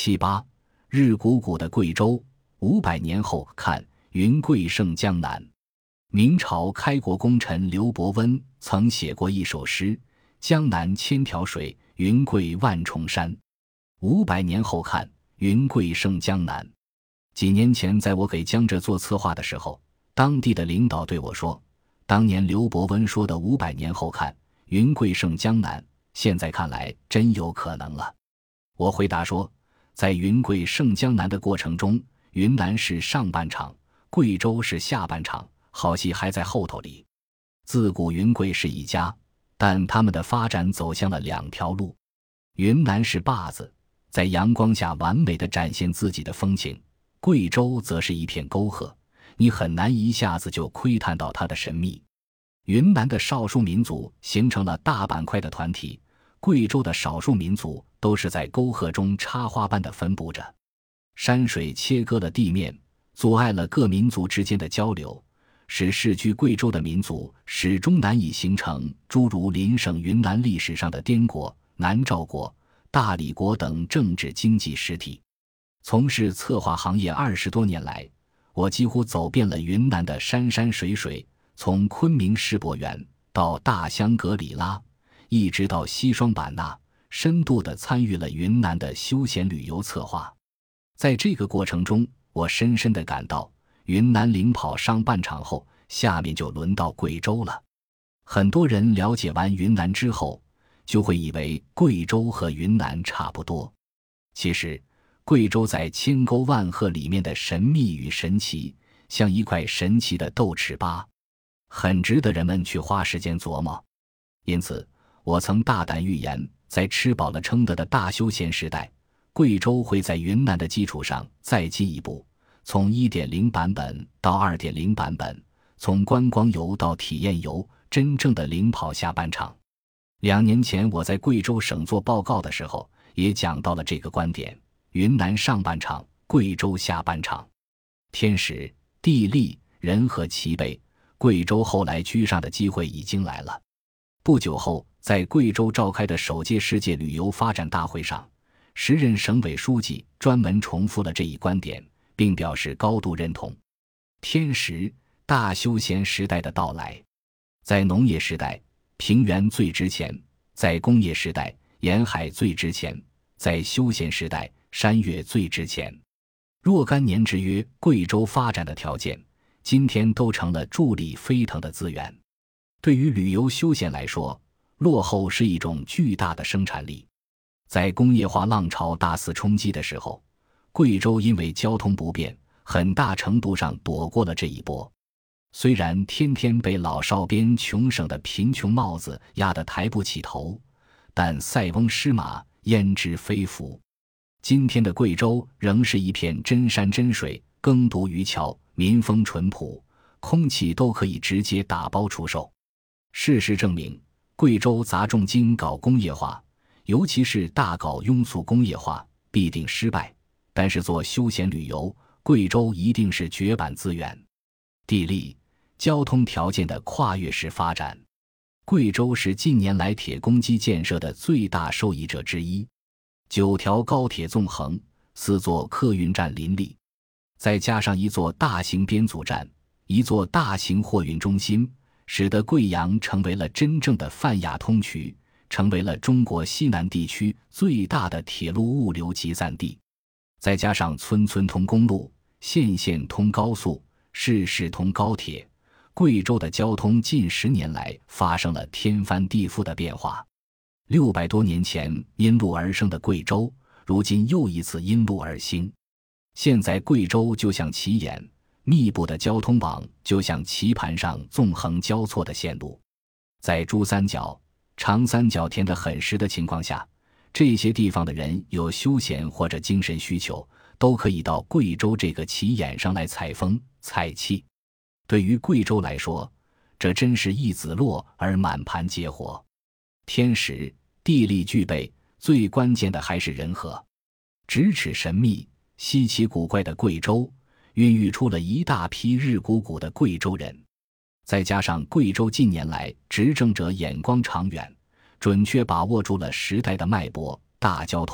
7-8日鼓鼓的贵州，500年后看云贵胜江南。明朝开国功臣刘伯温曾写过一首诗：江南千条水，云贵万重山。500年后看云贵胜江南。几年前在我给江浙做策划的时候，当地的领导对我说，当年刘伯温说的500年后看云贵胜江南，现在看来真有可能了。我回答说，在云贵胜江南的过程中，云南是上半场，贵州是下半场，好戏还在后头里。自古云贵是一家，但他们的发展走向了两条路。云南是坝子，在阳光下完美地展现自己的风情，贵州则是一片沟壑，你很难一下子就窥探到它的神秘。云南的少数民族形成了大板块的团体，贵州的少数民族都是在沟壑中插花般的分布着。山水切割了地面，阻碍了各民族之间的交流，使世居贵州的民族始终难以形成诸如邻省云南历史上的滇国、南诏国、大理国等政治经济实体。从事策划行业20多年来，我几乎走遍了云南的山山水水，从昆明世博园到大香格里拉，一直到西双版纳，深度地参与了云南的休闲旅游策划。在这个过程中，我深深地感到，云南领跑上半场后，下面就轮到贵州了。很多人了解完云南之后，就会以为贵州和云南差不多。其实，贵州在千沟万壑里面的神秘与神奇，像一块神奇的豆豉粑，很值得人们去花时间琢磨。因此，我曾大胆预言，在吃饱了撑得的大休闲时代，贵州会在云南的基础上再进一步，从 1.0 版本到 2.0 版本，从观光游到体验游，真正的领跑下半场。2年前我在贵州省做报告的时候，也讲到了这个观点，云南上半场，贵州下半场。天时、地利、人和齐备，贵州后来居上的机会已经来了。不久后，在贵州召开的首届世界旅游发展大会上，时任省委书记专门重复了这一观点，并表示高度认同。天时，大休闲时代的到来。在农业时代，平原最值钱；在工业时代，沿海最值钱；在休闲时代，山岳最值钱。若干年制约贵州发展的条件，今天都成了助力飞腾的资源。对于旅游休闲来说，落后是一种巨大的生产力。在工业化浪潮大肆冲击的时候，贵州因为交通不便，很大程度上躲过了这一波。虽然天天被老少边穷省的贫穷帽子压得抬不起头，但塞翁失马，焉知非福。今天的贵州仍是一片真山真水，耕读渔樵，民风淳朴，空气都可以直接打包出售。事实证明，贵州砸重金搞工业化，尤其是大搞庸俗工业化，必定失败。但是做休闲旅游，贵州一定是绝版资源。地利、交通条件的跨越式发展，贵州是近年来铁公鸡建设的最大受益者之一。9条高铁纵横，4座客运站林立，再加上1座大型编组站，1座大型货运中心，使得贵阳成为了真正的泛亚通衢，成为了中国西南地区最大的铁路物流集散地。再加上村村通公路，县县通高速，市市通高铁，贵州的交通近10年来发生了天翻地覆的变化。600多年前因路而生的贵州，如今又一次因路而兴。现在贵州就像棋眼，密布的交通网就像棋盘上纵横交错的线路。在珠三角、长三角填得很实的情况下，这些地方的人有休闲或者精神需求，都可以到贵州这个棋眼上来采风采气。对于贵州来说，这真是一子落而满盘皆活。天时地利具备，最关键的还是人和。咫尺神秘、稀奇古怪的贵州，孕育出了一大批日鼓鼓的贵州人。再加上贵州近年来执政者眼光长远，准确把握住了时代的脉搏，大交通、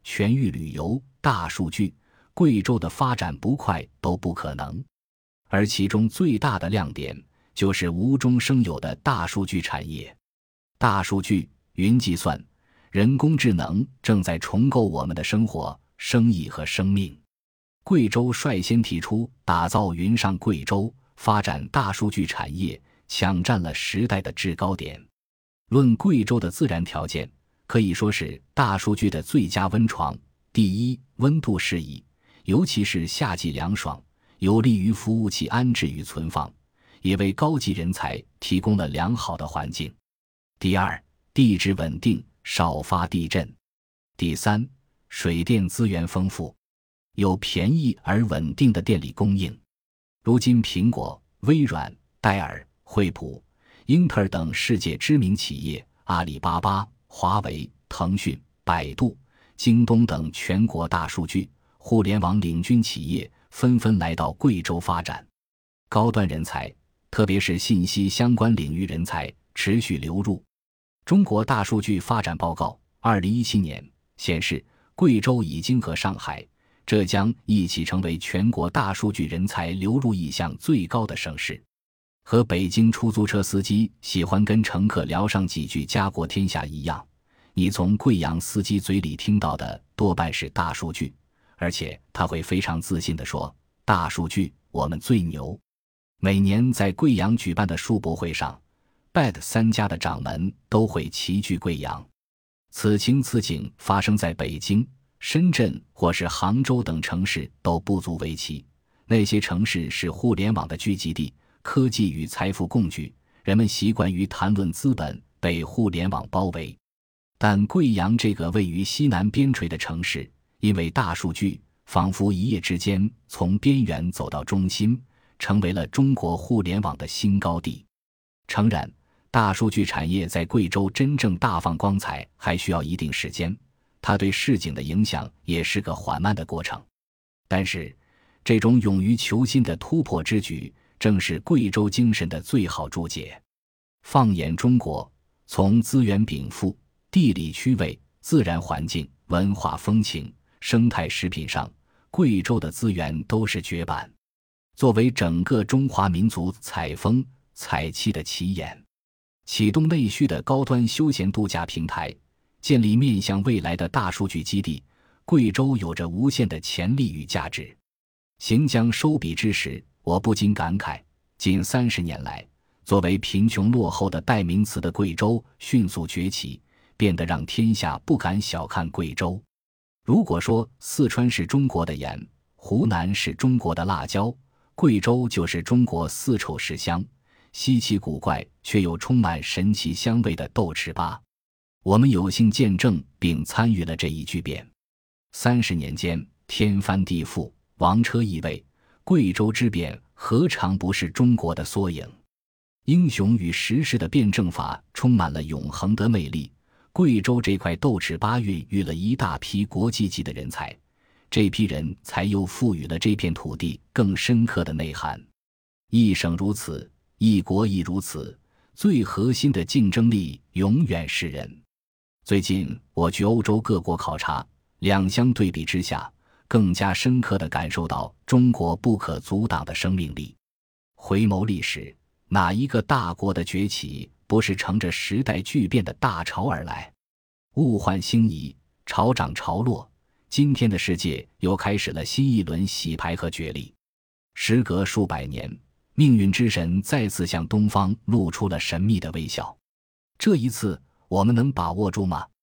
全域旅游、大数据，贵州的发展不快都不可能。而其中最大的亮点就是无中生有的大数据产业。大数据、云计算、人工智能正在重构我们的生活、生意和生命。贵州率先提出打造云上贵州，发展大数据产业，抢占了时代的制高点。论贵州的自然条件，可以说是大数据的最佳温床。第一，温度适宜，尤其是夏季凉爽，有利于服务器安置与存放，也为高级人才提供了良好的环境。第二，地质稳定，少发地震。第三，水电资源丰富，有便宜而稳定的电力供应。如今苹果、微软、戴尔、惠普、英特尔等世界知名企业，阿里巴巴、华为、腾讯、百度、京东等全国大数据、互联网领军企业纷纷来到贵州发展。高端人才，特别是信息相关领域人才持续流入。中国大数据发展报告2017年显示，贵州已经和上海、浙江一起成为全国大数据人才流入意向最高的省市。和北京出租车司机喜欢跟乘客聊上几句家国天下一样，你从贵阳司机嘴里听到的多半是大数据，而且他会非常自信地说，大数据我们最牛。每年在贵阳举办的数博会上，BAT 3家的掌门都会齐聚贵阳。此情此景发生在北京、深圳或是杭州等城市都不足为奇。那些城市是互联网的聚集地，科技与财富共聚，人们习惯于谈论资本，被互联网包围。但贵阳这个位于西南边陲的城市，因为大数据，仿佛一夜之间从边缘走到中心，成为了中国互联网的新高地。诚然，大数据产业在贵州真正大放光彩还需要一定时间，它对市井的影响也是个缓慢的过程。但是，这种勇于求新的突破之举，正是贵州精神的最好注解。放眼中国，从资源禀赋、地理区位、自然环境、文化风情、生态食品上，贵州的资源都是绝版。作为整个中华民族采风、采气的起眼，启动内需的高端休闲度假平台，建立面向未来的大数据基地，贵州有着无限的潜力与价值。行将收笔之时，我不禁感慨，近30年来，作为贫穷落后的代名词的贵州迅速崛起，变得让天下不敢小看贵州。如果说四川是中国的盐，湖南是中国的辣椒，贵州就是中国丝绸之乡，稀奇古怪却又充满神奇香味的豆糍粑。我们有幸见证并参与了这一巨变。30年间，天翻地覆，王车易位，贵州之变何尝不是中国的缩影？英雄与时势的辩证法充满了永恒的魅力。贵州这块豆糍粑孕育了一大批国际级的人才，这批人才又赋予了这片土地更深刻的内涵。一省如此，一国亦如此，最核心的竞争力永远是人。最近我去欧洲各国考察，两相对比之下，更加深刻地感受到中国不可阻挡的生命力。回眸历史，哪一个大国的崛起不是乘着时代巨变的大潮而来？物换星移，潮涨潮落，今天的世界又开始了新一轮洗牌和角力。时隔数百年，命运之神再次向东方露出了神秘的微笑。这一次，我们能把握住吗？